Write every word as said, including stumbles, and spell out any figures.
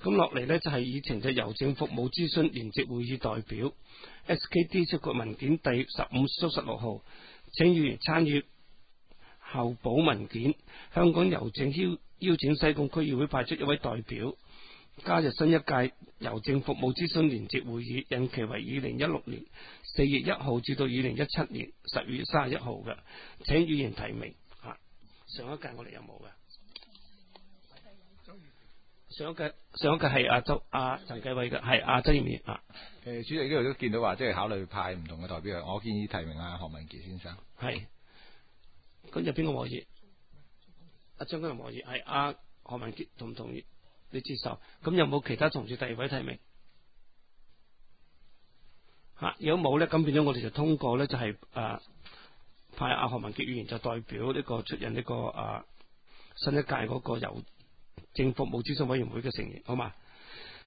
咁落嚟呢，就係議程就郵政服務諮詢聯席會議代表 S K D 涉及文件第十五至十六號，請議員參與候補文件。香港郵政邀邀請西貢區議會派出一位代表加入新一屆郵政服務諮詢聯席會議，任期為二零一六年四月一號至到二零一七年十月三十一號嘅，請議員提名。啊，上一屆我哋有冇嘅？上一屆上一屆係阿周阿陳繼偉嘅，係阿曾艷啊。 誒，主席呢度都見到話，即係考慮派唔同嘅代表，我建議提名阿何文傑先生。 係，咁有邊個可以？阿張君可以，係阿何文傑同唔同意？你接受？咁有冇其他同事第二位提名？吓、啊，如果冇咧，咁變咗我哋就通過咧，就係、是、誒、啊、派阿何文傑議員就代表呢個出任呢、這個誒、啊、新一屆嗰個郵政服務諮詢委員會嘅成員，好嘛？